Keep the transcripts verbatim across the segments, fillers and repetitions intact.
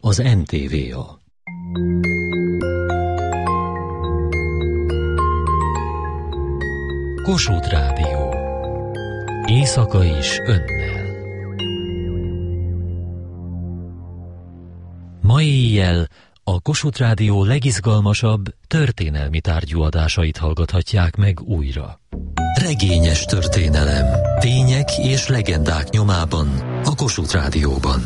az en té vé á. Kossuth Rádió. Éjszaka is önnel. Ma éjjel a Kossuth Rádió legizgalmasabb történelmi tárgyú adásait hallgathatják meg újra. Regényes történelem, tények és legendák nyomában a Kossuth Rádióban.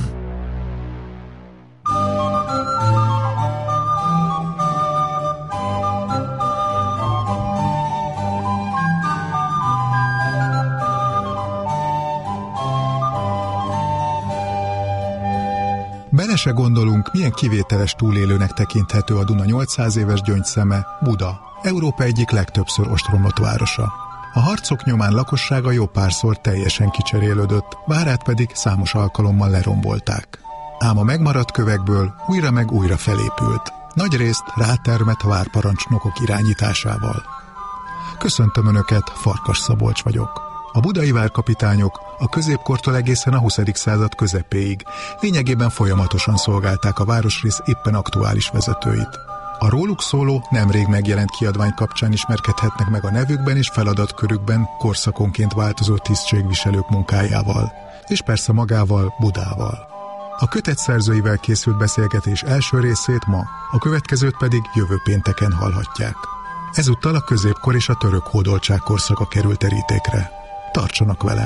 Bele se gondolunk, milyen kivételes túlélőnek tekinthető a Duna nyolcszáz éves gyöngyszeme, Buda, Európa egyik legtöbbször ostromlott városa. A harcok nyomán lakossága jó párszor teljesen kicserélődött, várát pedig számos alkalommal lerombolták. Ám a megmaradt kövekből újra meg újra felépült, nagyrészt rátermett várparancsnokok irányításával. Köszöntöm Önöket, Farkas Szabolcs vagyok. A budai várkapitányok a középkortól egészen a huszadik század közepéig lényegében folyamatosan szolgálták a városrész éppen aktuális vezetőit. A róluk szóló, nemrég megjelent kiadvány kapcsán ismerkedhetnek meg a nevükben és feladatkörükben korszakonként változó tisztségviselők munkájával, és persze magával, Budával. A kötet szerzőivel készült beszélgetés első részét ma, a következőt pedig jövő pénteken hallhatják. Ezúttal a középkor és a török hódoltság korszaka került terítékre. Tartsanak velem!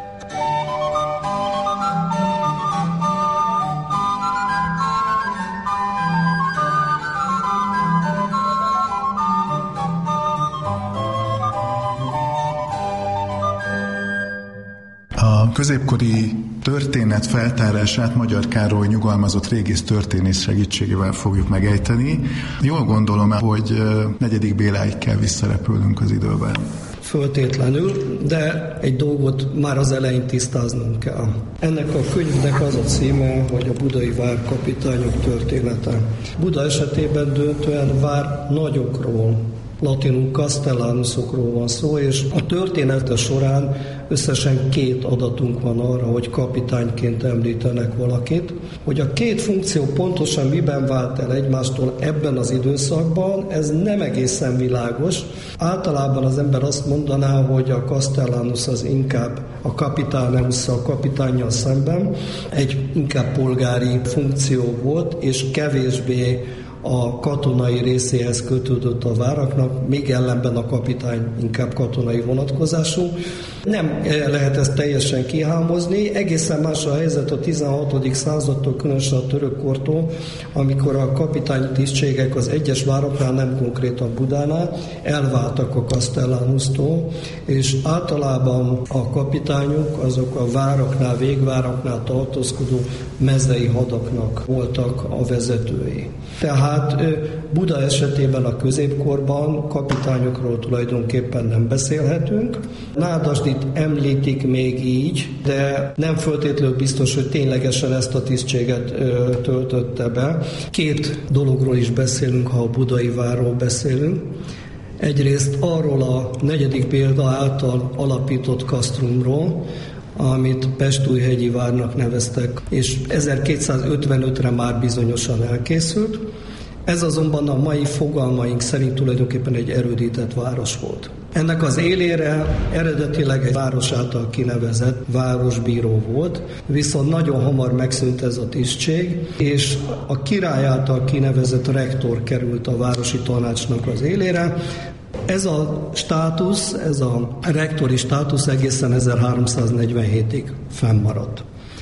A középkori történet feltárását Magyar Károly nyugalmazott régész történész segítségével fogjuk megejteni. Jól gondolom, hogy negyedik Béláig kell visszarepülnünk az időben. Föltétlenül, de egy dolgot már az elején tisztáznunk kell. Ennek a könyvnek az a címe, hogy a budai várkapitányok története. Buda esetében döntően vár nagyokról, latinul castellanusokról van szó, és a története során összesen két adatunk van arra, hogy kapitányként említenek valakit. Hogy a két funkció pontosan miben vált el egymástól ebben az időszakban, ez nem egészen világos. Általában az ember azt mondaná, hogy a castellanus az inkább a capitaneus, a kapitánnyal szemben egy inkább polgári funkció volt, és kevésbé a katonai részéhez kötődött a váraknak, még ellenben a kapitány inkább katonai vonatkozású. Nem lehet ezt teljesen kihámozni, egészen más a helyzet a tizenhatodik századtól, különösen a török kortól, amikor a kapitányi tisztségek az egyes vároknál, nem konkrétan Budánál, elváltak a castellanustól, és általában a kapitányok azok a váraknál, végváraknál tartózkodó mezei hadaknak voltak a vezetői. Tehát Buda esetében a középkorban kapitányokról tulajdonképpen nem beszélhetünk. Nádasdyt említik még így, de nem feltétlenül biztos, hogy ténylegesen ezt a tisztséget töltötte be. Két dologról is beszélünk, ha a budai várról beszélünk. Egyrészt arról a negyedik Béla által alapított kasztrumról, amit Pestújhegyi várnak neveztek, és ezerkétszázötvenötre már bizonyosan elkészült. Ez azonban a mai fogalmaink szerint tulajdonképpen egy erődített város volt. Ennek az élére eredetileg egy város által kinevezett városbíró volt, viszont nagyon hamar megszűnt ez a tisztség, és a király által kinevezett rektor került a városi tanácsnak az élére. Ez a státusz, ez a rektori státusz egészen ezerháromszáznegyvenhétig fennmaradt.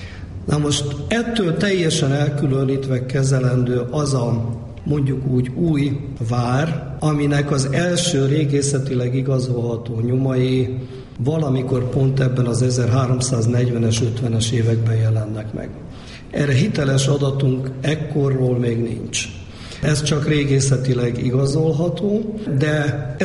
Na most ettől teljesen elkülönítve kezelendő az a mondjuk úgy új vár, aminek az első régészetileg igazolható nyomai valamikor pont ebben az ezerháromszáznegyvenes, ötvenes években jelennek meg. Erre hiteles adatunk ekkorról még nincs. Ez csak régészetileg igazolható, de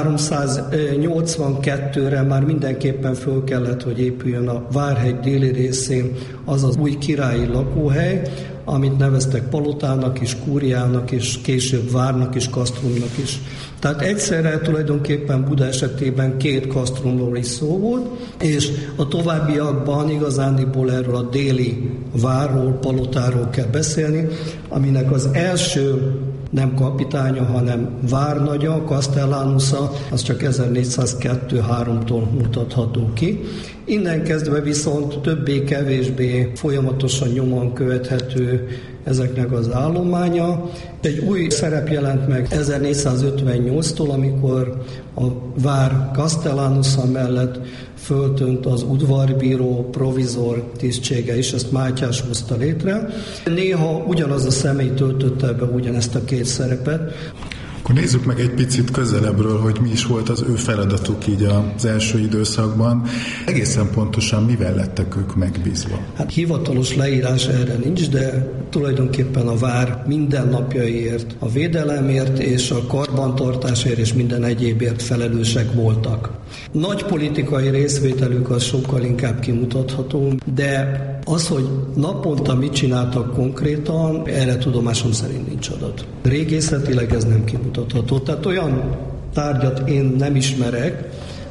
ezerháromszáznyolcvankettőre már mindenképpen föl kellett, hogy épüljön a Várhegy déli részén az az új királyi lakóhely, amit neveztek palotának is, kúriának is, később várnak is, kasztrumnak is. Tehát egyszerre tulajdonképpen Buda esetében két kasztrumról is szó volt, és a továbbiakban igazándiból erről a déli várról, palotáról kell beszélni, aminek az első nem kapitánya, hanem várnagya, Castellanusa, az csak ezernégyszázkettő-háromtól mutatható ki. Innen kezdve viszont többé-kevésbé folyamatosan nyomon követhető ezeknek az állománya. Egy új szerep jelent meg ezernégyszázötvennyolctól, amikor a vár Castellanusa mellett föltönt az udvarbíró, provizor tisztsége is, ezt Mátyás hozta létre. Néha ugyanaz a személy töltötte be ugyanezt a két szerepet. Akkor nézzük meg egy picit közelebbről, hogy mi is volt az ő feladatuk így az első időszakban. Egészen pontosan mivel lettek ők megbízva? Hát hivatalos leírás erre nincs, de tulajdonképpen a vár mindennapjaiért, a védelemért és a karbantartásért és minden egyébért felelősek voltak. Nagy politikai részvételük az sokkal inkább kimutatható, de az, hogy naponta mit csináltak konkrétan, erre tudomásom szerint nincs adat. Régészetileg ez nem kimutatható. Tehát olyan tárgyat én nem ismerek,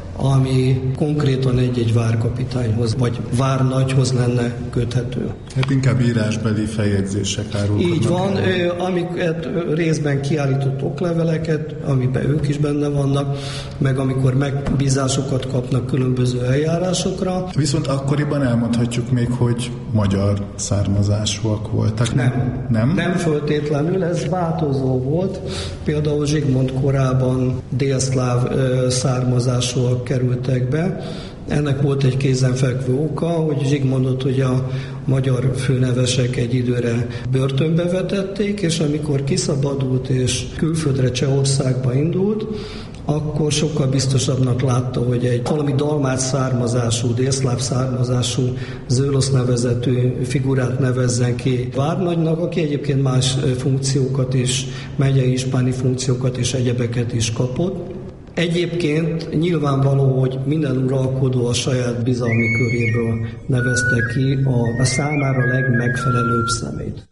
ami konkrétan egy-egy várkapitányhoz, vagy várnagyhoz lenne köthető. Hát inkább írásbeli feljegyzések árulkodnak. Így van, amiket részben kiállított okleveleket, amiben ők is benne vannak, meg amikor megbízásokat kapnak különböző eljárásokra. Viszont akkoriban elmondhatjuk még, hogy magyar származásúak voltak. Nem, nem, nem föltétlenül, ez változó volt. Például Zsigmond korában délszláv származásúak kerültek be. Ennek volt egy kézenfekvő oka, hogy Zsigmondot ugye a magyar főnevesek egy időre börtönbe vetették, és amikor kiszabadult és külföldre, Csehországba indult, akkor sokkal biztosabbnak látta, hogy egy valami dalmát származású, délszláv származású Zölosz nevezetű figurát nevezzen ki várnagynak, aki egyébként más funkciókat is, megyei ispáni funkciókat és egyebeket is kapott. Egyébként nyilvánvaló, hogy minden uralkodó a saját bizalmi köréből nevezte ki a, a számára legmegfelelőbb szemét.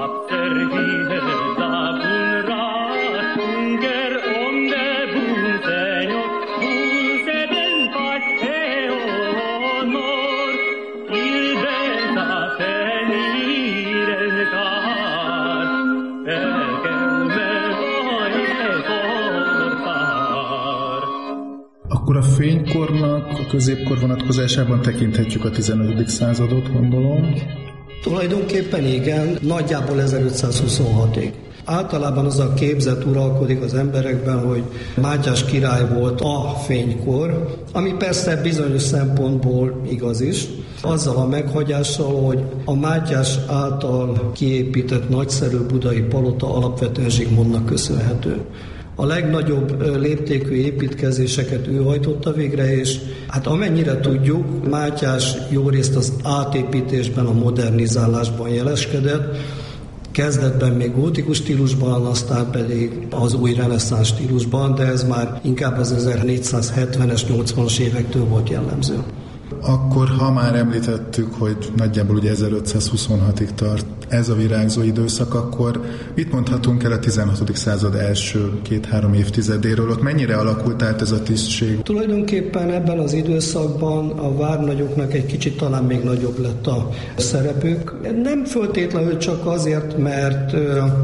Akkor a fénykornak a középkor vonatkozásában tekinthetjük a tizenötödik századot, gondolom. Tulajdonképpen igen, nagyjából ezerötszázhuszonhatig. Általában az a képzet uralkodik az emberekben, hogy Mátyás király volt a fénykor, ami persze bizonyos szempontból igaz is, azzal a meghagyással, hogy a Mátyás által kiépített nagyszerű budai palota alapvetően Zsigmondnak köszönhető. A legnagyobb léptékű építkezéseket ő hajtotta végre, és hát amennyire tudjuk, Mátyás jó részt az átépítésben, a modernizálásban jeleskedett, kezdetben még gótikus stílusban, aztán pedig az új reneszánsz stílusban, de ez már inkább az ezernégyszázhetvenes, nyolcvanas évektől volt jellemző. Akkor, ha már említettük, hogy nagyjából ugye ezerötszázhuszonhatig tart ez a virágzó időszak, akkor mit mondhatunk el a tizenhatodik század első két-három évtizedéről? Ott mennyire alakult át ez a tisztség? Tulajdonképpen ebben az időszakban a várnagyoknak egy kicsit talán még nagyobb lett a szerepük. Nem föltétlenül csak azért, mert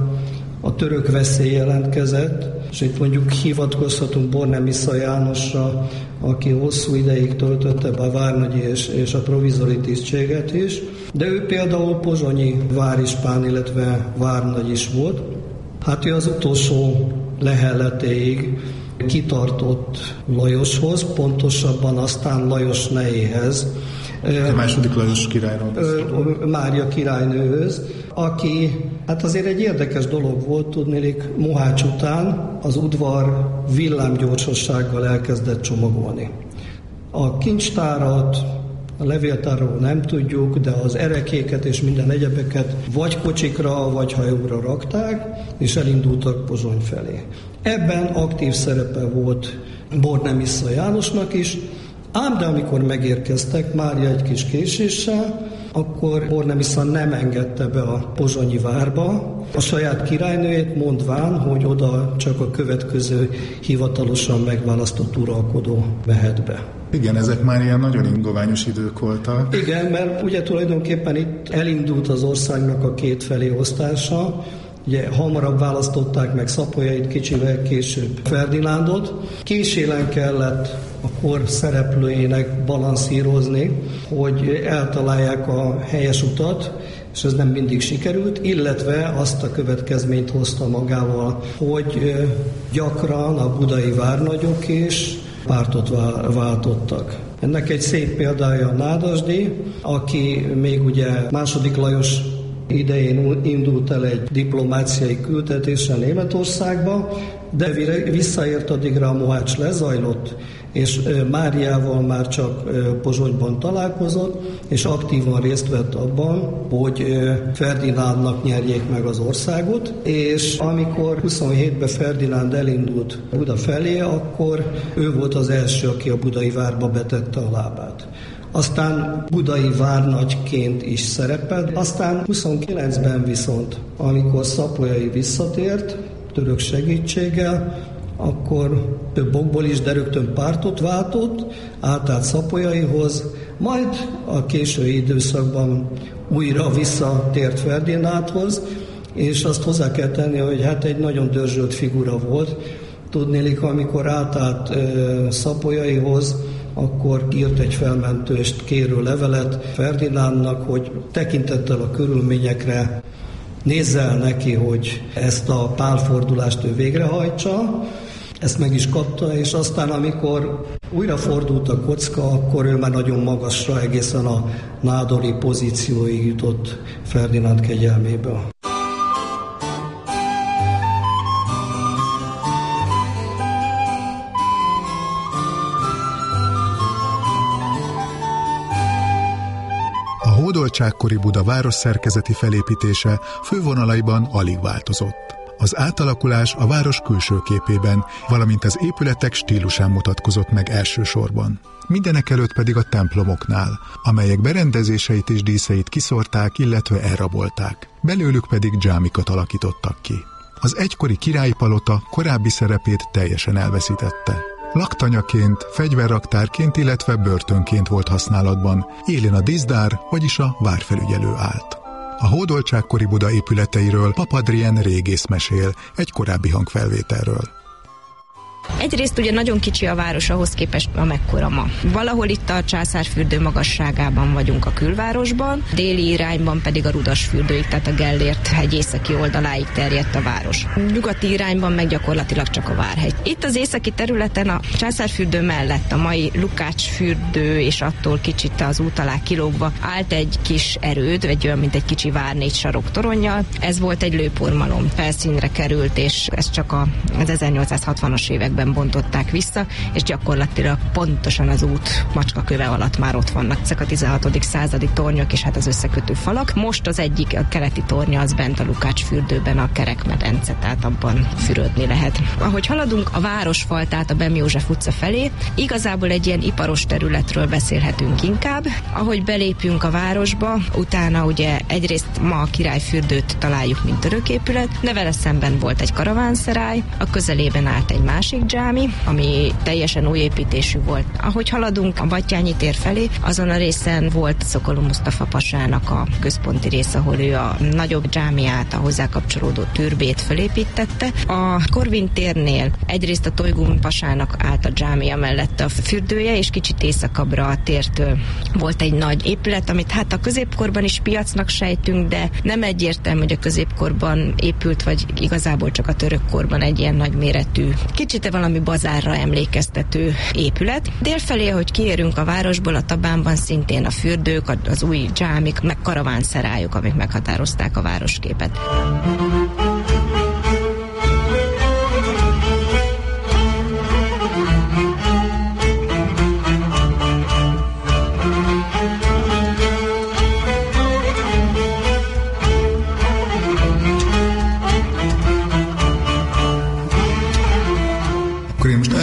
a török veszély jelentkezett, és itt mondjuk hivatkozhatunk Bornemisza Jánosra, aki hosszú ideig töltötte be a várnagyi és, és a provizori tisztséget is, de ő például pozsonyi várispán, illetve várnagy is volt. Hát ő az utolsó lehelletéig kitartott Lajoshoz, pontosabban aztán Lajos nejéhez. A második Lajos királyról. Mária királynőhöz, aki, hát azért egy érdekes dolog volt, tudnélik, Mohács után az udvar villámgyorsossággal elkezdett csomagolni. A kincstárat, a levéltárról nem tudjuk, de az erekéket és minden egyebeket vagy kocsikra, vagy hajóra rakták, és elindultak Pozsony felé. Ebben aktív szerepe volt Bornemisza Jánosnak is, ám de amikor megérkeztek, Mária egy kis késéssel, akkor Bornemisza nem engedte be a pozsonyi várba a saját királynőjét, mondván, hogy oda csak a következő hivatalosan megválasztott uralkodó mehet be. Igen, ezek már ilyen nagyon ingoványos idők voltak. Igen, mert ugye tulajdonképpen itt elindult az országnak a kétfelé osztása. Ugye hamarabb választották meg Szapolyait, kicsivel később Ferdinándot. Késélen kellett a kor szereplőjének balanszírozni, hogy eltalálják a helyes utat, és ez nem mindig sikerült, illetve azt a következményt hozta magával, hogy gyakran a budai várnagyok is pártot váltottak. Ennek egy szép példája a Nádasdy, aki még ugye második Lajos idején indult el egy diplomáciai küldetéssel Németországba, de visszaért addigra a Mohács lezajlott, és Máriával már csak Pozsonyban találkozott, és aktívan részt vett abban, hogy Ferdinándnak nyerjék meg az országot, és amikor huszonhétben Ferdinánd elindult Buda felé, akkor ő volt az első, aki a budai várba betette a lábát. Aztán budai várnagyként is szerepelt, aztán huszonkilencben viszont, amikor Szapolyai visszatért, török segítséggel, akkor több okból is, de rögtön pártot váltott, átállt Szapolyaihoz, majd a késői időszakban újra visszatért Ferdinándhoz, és azt hozzá kell tenni, hogy hát egy nagyon dörzsölt figura volt. Tudnélik, amikor átállt e, Szapolyaihoz, akkor írt egy felmentőst kérő levelet Ferdinándnak, hogy tekintettel a körülményekre nézze el neki, hogy ezt a pálfordulást ő végrehajtsa. Ezt meg is kapta, és aztán amikor újra fordult a kocka, akkor ő már nagyon magasra, egészen a nádori pozícióig jutott Ferdinánd kegyelméből. A hódoltságkori Buda város szerkezeti felépítése fővonalaiban alig változott. Az átalakulás a város külső képében, valamint az épületek stílusán mutatkozott meg elsősorban. Mindenekelőtt pedig a templomoknál, amelyek berendezéseit és díszeit kiszórták, illetve elrabolták. Belőlük pedig dzsámikat alakítottak ki. Az egykori királyi palota korábbi szerepét teljesen elveszítette. Laktanyaként, fegyverraktárként, illetve börtönként volt használatban, élén a díszdár, vagyis a várfelügyelő állt. A hódoltságkori Buda épületeiről Papadrien régész mesél egy korábbi hangfelvételről. Egyrészt ugye nagyon kicsi a város ahhoz képest, amekkora ma. Valahol itt a Császárfürdő magasságában vagyunk a külvárosban, déli irányban pedig a Rudasfürdőig, tehát a Gellért hegy északi oldaláig terjedt a város. Nyugati irányban meg gyakorlatilag csak a Várhegy. Itt az északi területen a Császárfürdő mellett a mai Lukácsfürdő és attól kicsit az út alá kilógva állt egy kis erőd, egy olyan, mint egy kicsi vár négy sarok toronnyal. Ez volt egy lőpormalom, felszínre került, és ez csak az ezernyolcszázhatvanas években bontották vissza, és gyakorlatilag pontosan az út macskaköve alatt már ott vannak ezek a tizenhatodik századi tornyok, és hát az összekötő falak. Most az egyik, a keleti tornya az bent a Lukácsfürdőben a kerekmedence, tehát abban fürödni lehet. Ahogy haladunk a városfal, tehát a Bem József utca felé, igazából egy ilyen iparos területről beszélhetünk inkább. Ahogy belépünk a városba, utána ugye egyrészt ma a Királyfürdőt találjuk, mint öröképület, de vele szemben volt egy karavánszerály, a közelében állt egy másik dzsámi, ami teljesen új építésű volt. Ahogy haladunk a Batthyány tér felé, azon a részen volt Szokoló Musztafa pasának a központi rész, ahol ő a nagyobb dzsámiát, a hozzá kapcsolódó türbét felépítette. A Korvin térnél egyrészt a Toygun pasának állt a dzsámia mellett a fürdője, és kicsit északabbra a tértől volt egy nagy épület, amit hát a középkorban is piacnak sejtünk, de nem egyértelmű, hogy a középkorban épült, vagy igazából csak a törökkorban egy ilyen nagyméretű, kicsit valami bazárra emlékeztető épület. Délfelé, ahogy kiérünk a városból, a Tabánban szintén a fürdők, az új dzsámik, meg karavánszerályok, amik meghatározták a városképet.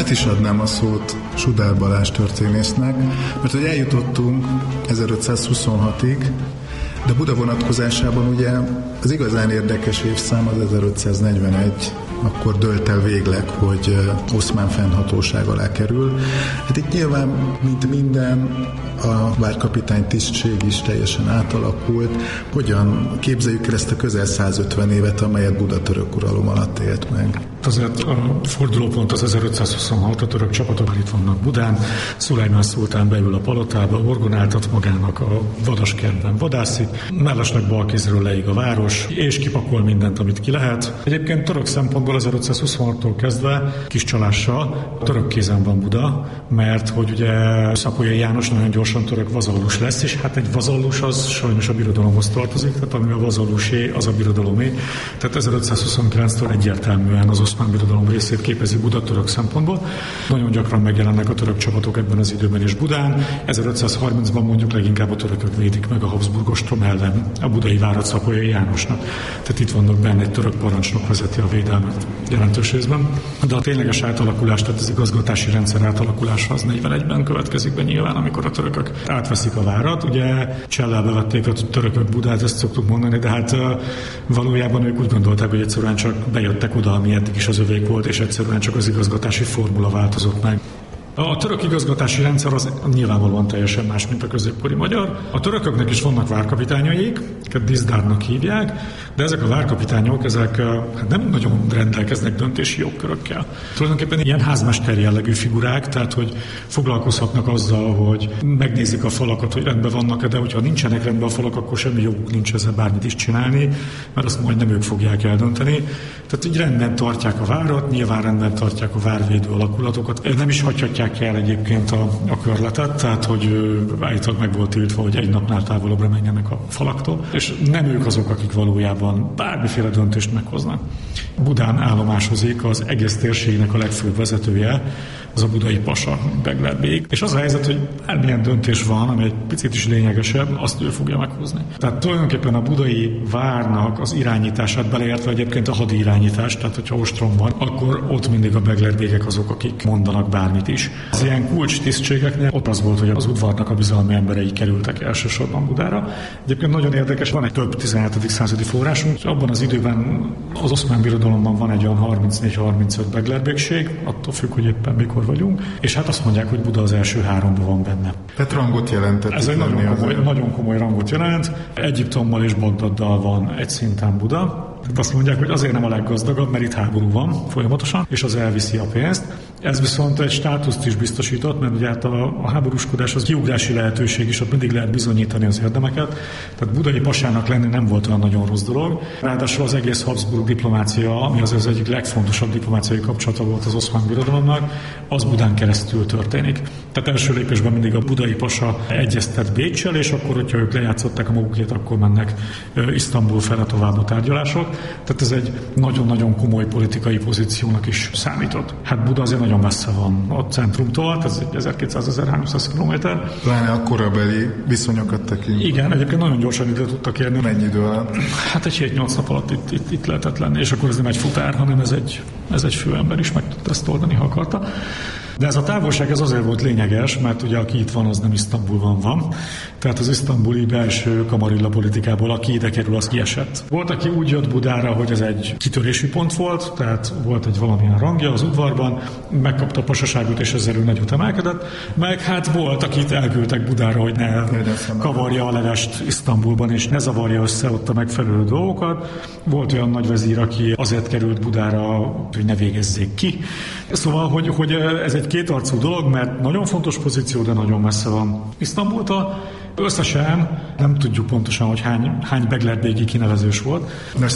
át is adnám a szót Sudár Balázs történésznek, mert hogy eljutottunk ezerötszázhuszonhatig, de Buda vonatkozásában ugye az igazán érdekes évszám az ezerötszáznegyvenegy, akkor dölt el végleg, hogy oszmán fennhatóság alá kerül. Hát itt nyilván, mint minden, a várkapitány tisztség is teljesen átalakult. Hogyan képzeljük el ezt a közel százötven évet, amelyet Buda török uralom alatt élt meg? Azért a fordulópont az ezerötszázhuszonhat, a török csapatok itt vannak Budán, Szulajmán szultán beül a palotába, orgonáltat magának a vadaskertben vadászik, mellesleg bal kézről leég a város, és kipakol mindent, amit ki lehet. Egyébként török szempontból ezerötszázhuszonhattól kezdve kis csalással török kézen van Buda, mert hogy ugye Szapolyai János nagyon gyorsan török vazallus lesz, és hát egy vazallus az sajnos a birodalomhoz tartozik, tehát ami a vazallusé, az a birodalomé. Tehát ezerötszázhuszonkilenctől egyértelműen az oszmán birodalom részét képezi Buda török szempontból. Nagyon gyakran megjelennek a török csapatok ebben az időben is Budán. ezerötszázharmincban mondjuk leginkább a törökök védik meg a Habsburg ostrom ellen a budai várat Szapolyai Jánosnak. Tehát itt vannak benne, egy török parancsnok vezeti a védelmet jelentős részben. De a tényleges átalakulás, tehát az igazgatási rendszer átalakulása az negyvenegyben következik be nyilván, amikor a törökök átveszik a várat. Ugye csellel bevették a törökök Budát, ezt szoktuk mondani, de hát valójában ők úgy gondolták, hogy egyszerűen csak bejöttek oda, ami eddig is az övék volt, és egyszerűen csak az igazgatási formula változott meg. A török igazgatási rendszer az nyilvánvalóan teljesen más, mint a középkori magyar. A törököknek is vannak várkapitányaik, őket dizdárnak hívják, de ezek a várkapitányok ezek hát nem nagyon rendelkeznek döntési jogkörökkel. Tulajdonképpen ilyen házmester jellegű figurák, tehát hogy foglalkozhatnak azzal, hogy megnézik a falakat, hogy rendben vannak-e, de hogyha nincsenek rendben a falak, akkor semmi joguk nincs ezzel bármit is csinálni, mert azt majd nem ők fogják eldönteni. Tehát így rendben tartják a várat, nyilván rendben tartják a várvédő alakulatokat. Nem is hagyhatják el egyébként a, a körletet, tehát hogy állítólag meg volt tiltva, hogy egy napnál távolabbra menjenek a falaktól, és nem ők azok, akik valójában bármiféle döntést meghoznak. Budán állomásozik az egész térségnek a legfőbb vezetője, az a budai pasa, Beglerbég. És az a helyzet, hogy bármilyen döntés van, ami egy picit is lényegesebb, azt ő fogja meghozni. Tehát tulajdonképpen a budai várnak az irányítását beleértve egyébként a hadi irányítást, tehát hogyha ostrom van, akkor ott mindig a Beglerbégek azok, akik mondanak bármit is. Az ilyen kulcs tisztségeknél ott az volt, hogy az udvarnak a bizalmi emberei kerültek elsősorban Budára. Egyébként nagyon érdekes, van egy több tizenhetedik századi forrásunk, és abban az időben az oszmán birodalomban van egy olyan harmincnégy-harmincöt Beglerbégség, attól függ, hogy éppen mikor vagyunk, és hát azt mondják, hogy Buda az első háromban van benne. Tehát rangot jelentett. Ez egy nagyon komoly, nagyon komoly rangot jelent. Egyiptommal és Bagdaddal van egy szinten Buda. Tehát azt mondják, hogy azért nem a leggazdagabb, mert itt háború van folyamatosan, és az elviszi a pénzt. Ez viszont egy státuszt is biztosított, mert ugye hát a, a háborúskodás az kiugrási lehetőség is, ott mindig lehet bizonyítani az érdemeket. Tehát budai pasának lenni nem volt olyan nagyon rossz dolog. Ráadásul az egész Habsburg diplomácia, ami az az egyik legfontosabb diplomáciai kapcsolata volt az oszmán birodalomnak, az Budán keresztül történik. Tehát első lépésben mindig a budai pasa egyeztet Béccsel, és akkor, hogyha ők lejátszották a magukét, akkor mennek Isztambul fele tovább a tárgyalások. Tehát ez egy nagyon-nagyon komoly politikai pozíciónak is számított. Hát Buda azért nagyon messze van a centrumtól, ez egy ezerkétszáz-ezerháromszáz kilométer. Pláne a korabeli viszonyokat tekintve. Igen, egyébként nagyon gyorsan ide tudtak érni. Mennyi idő alatt? Hát egy hét-nyolc nap alatt itt, itt, itt lehetett lenni, és akkor ez nem egy futár, hanem ez egy, ez egy főember is meg tudta ezt oldani, ha akarta. De ez a távolság ez azért volt lényeges, mert ugye aki itt van, az nem Isztambulban van. Tehát az isztambuli belső kamarilla politikából, aki ide kerül, az kiesett. Volt, aki úgy jött Budára, hogy ez egy kitörési pont volt, tehát volt egy valamilyen rangja az udvarban, megkapta a pasaságot, és ezzel ő nagyot emelkedett. Meg hát volt, akit elküldtek Budára, hogy ne kavarja a levest Isztambulban, és ne zavarja össze ott a megfelelő dolgokat. Volt olyan nagyvezír, aki azért került Budára, hogy ne végezzék ki. Szóval, hogy, hogy ez egy kétarcú dolog, mert nagyon fontos pozíció, de nagyon messze van Isztambultól. Összesen nem tudjuk pontosan, hogy hány, hány beglerbégi kinevezős volt.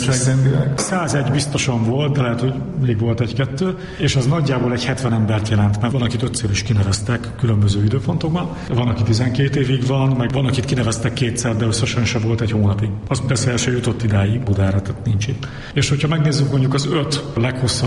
százegy biztosan volt, de lehet, hogy még volt egy-kettő, és az nagyjából egy hetven embert jelent, mert van, akit ötször is kineveztek különböző időpontokban, van, aki tizenkét évig van, meg van, akit kineveztek kétszer, de összesen se volt egy hónapig. Az persze el se jutott idáig Budára, tehát nincs itt. És hogyha megnézzük mondjuk az öt leghosszabb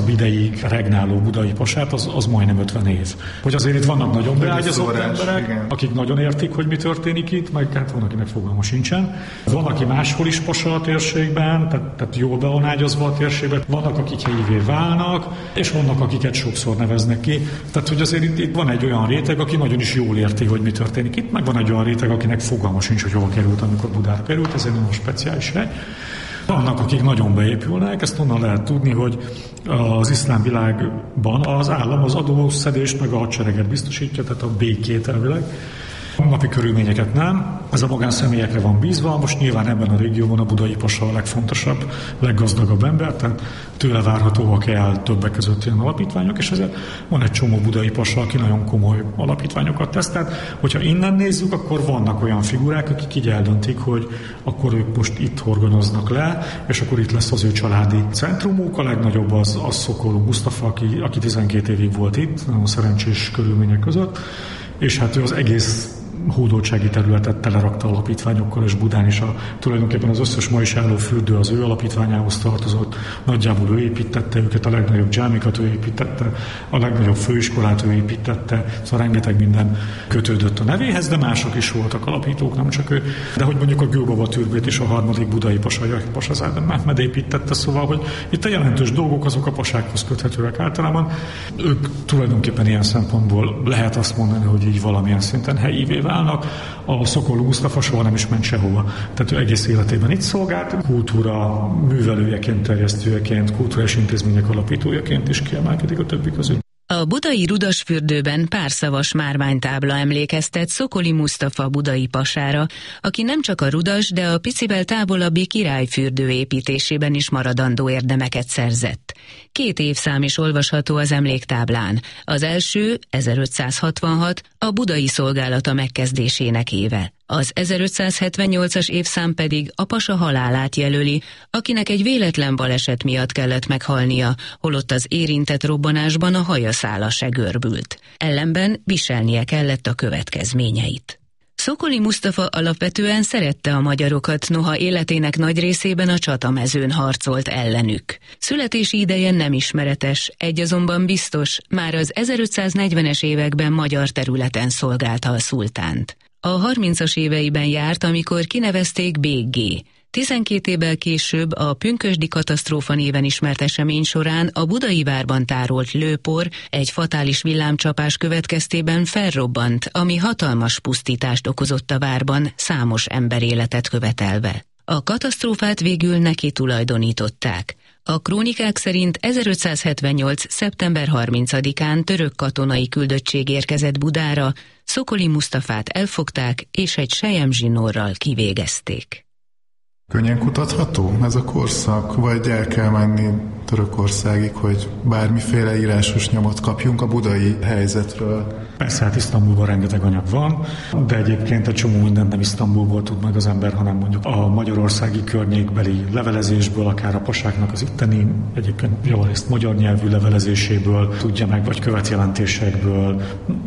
hosszabb ideig regnáló budai pasát, az, az majdnem ötven év. Hogy azért itt vannak nagyon beágyazott emberek, igen, akik nagyon értik, hogy mi történik itt, meg hát van, akinek fogalma sincsen. Van, aki máshol is pasa a térségben, tehát, tehát jól be van ágyazva a térségben, vannak, akik helyivé válnak, és vannak, akiket sokszor neveznek ki. Tehát, hogy azért itt, itt van egy olyan réteg, aki nagyon is jól érti, hogy mi történik itt, meg van egy olyan réteg, akinek fogalma sincs, hogy hova került, amikor Budára került, ez egy nagyon speciális hely. Vannak, akik nagyon beépülnek, ezt onnan lehet tudni, hogy az iszlám világban az állam az adószedést meg a hadsereget biztosítja, tehát a békét elvileg. Napi körülményeket nem, ez a magánszemélyekre van bízva, most nyilván ebben a régióban a budai pasa a legfontosabb, leggazdagabb ember, tehát tőle várhatóak el többek között ilyen alapítványok, és ezért van egy csomó budai pasa, aki nagyon komoly alapítványokat tesz, tehát hogyha innen nézzük, akkor vannak olyan figurák, akik így eldöntik, hogy akkor ők most itt horgonoznak le, és akkor itt lesz az ő családi centrumuk, a legnagyobb az, az Szokolú Musztafa, aki, aki tizenkét évig volt itt, nagyon szerencsés körülmények között, és hát ő az egész hódoltsági területet telerakta alapítványokkal, és Budán is a, tulajdonképpen az összes ma is álló fürdő az ő alapítványához tartozott. Nagyjából ő építette őket, a legnagyobb dzsámikat ő építette, a legnagyobb főiskolát ő építette, szóval rengeteg minden kötődött a nevéhez, de mások is voltak alapítók, nem csak ő. De hogy mondjuk a Gőbaba türbét is a harmadik budai pasa, Pasazade Mehmed építette, szóval, hogy itt a jelentős dolgok azok a pasákhoz köthetőek általában. Ők tulajdonképpen ilyen szempontból lehet azt mondani, hogy így valamilyen szinten helyivé válnak. A Szokolú Musztafa soha nem is ment sehova. Tehát ő egész életében itt szolgált, kultúra művelőjeként, terjesztőjeként, kulturális intézmények alapítójaként is kiemelkedik a többi közül. A budai Rudasfürdőben párszavas márványtábla emlékeztet Szokoli Musztafa budai pasára, aki nem csak a Rudas, de a picivel távolabbi Királyfürdő építésében is maradandó érdemeket szerzett. Két évszám is olvasható az emléktáblán. Az első, ezerötszázhatvanhat, a budai szolgálata megkezdésének éve. Az ezerötszázhetvennyolcas évszám pedig a pasa halálát jelöli, akinek egy véletlen baleset miatt kellett meghalnia, holott az érintett robbanásban a hajaszála se görbült. Ellenben viselnie kellett a következményeit. Szokoli Musztafa alapvetően szerette a magyarokat, noha életének nagy részében a csatamezőn harcolt ellenük. Születési ideje nem ismeretes, egy azonban biztos, már az ezerötszáznegyvenes években magyar területen szolgálta a szultánt. A harmincas éveiben járt, amikor kinevezték béggé. tizenkét évvel később a pünkösdi katasztrófa néven ismert esemény során a budai várban tárolt lőpor egy fatális villámcsapás következtében felrobbant, ami hatalmas pusztítást okozott a várban, számos emberéletet követelve. A katasztrófát végül neki tulajdonították. A krónikák szerint ezerötszázhetvennyolc. szeptember harmincadikán török katonai küldöttség érkezett Budára, Szokoli Musztafát elfogták és egy selyemzsinórral kivégezték. Könnyen kutatható ez a korszak, vagy el kell menni Törökországig, hogy bármiféle írásos nyomot kapjunk a budai helyzetről? Persze, hát Isztambulban rengeteg anyag van, de egyébként egy csomó mindent nem Isztambulból tud meg az ember, hanem mondjuk a magyarországi környékbeli levelezésből, akár a pasáknak az itteni, egyébként javarészt magyar nyelvű levelezéséből tudja meg, vagy követjelentésekből.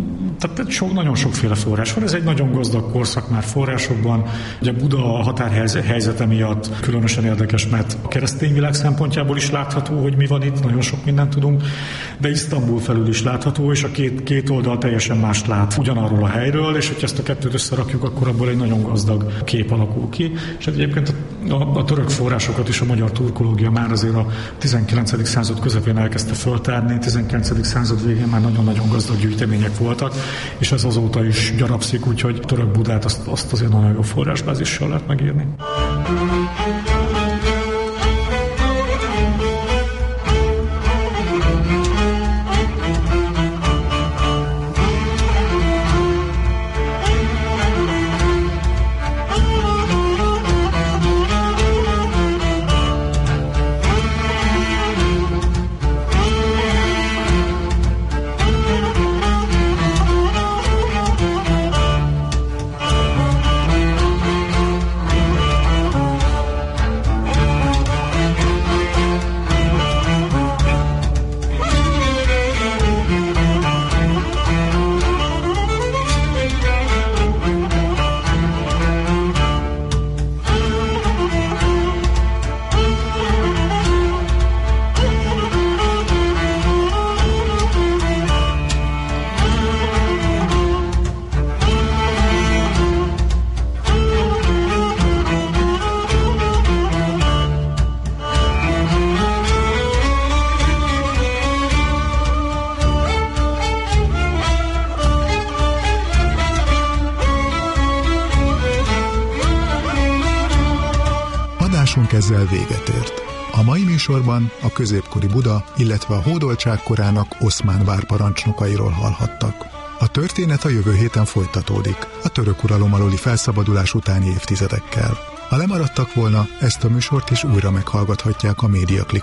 Tehát sok, nagyon sokféle forrás van. Ez egy nagyon gazdag korszak már forrásokban. Ugye Buda határhelyzete miatt különösen érdekes, mert a keresztény világ szempontjából is látható, hogy mi van itt, nagyon sok mindent tudunk, de Isztambul felül is látható, és a két, két oldal teljesen mást lát ugyanarról a helyről, és hogyha ezt a kettőt összerakjuk, akkor abból egy nagyon gazdag kép alakul ki. És egyébként a, a, a török forrásokat is a magyar turkológia már azért a tizenkilencedik század közepén elkezdte föltárni, tizenkilencedik század végén már nagyon-nagyon gazdag gyűjtemények voltak, és ez azóta is gyarapszik, úgyhogy török Budát azt, azt azért nagyon jó forrásbázissal lehet megírni. adásunk ezzel véget ért. A mai műsorban a középkori Buda, illetve a hódoltság korának Oszmán várparancsnokairól hallhattak. A történet a jövő héten folytatódik, a török uralom alóli felszabadulás utáni évtizedekkel. Ha lemaradtak volna, ezt a műsort is újra meghallgathatják a Médiaklik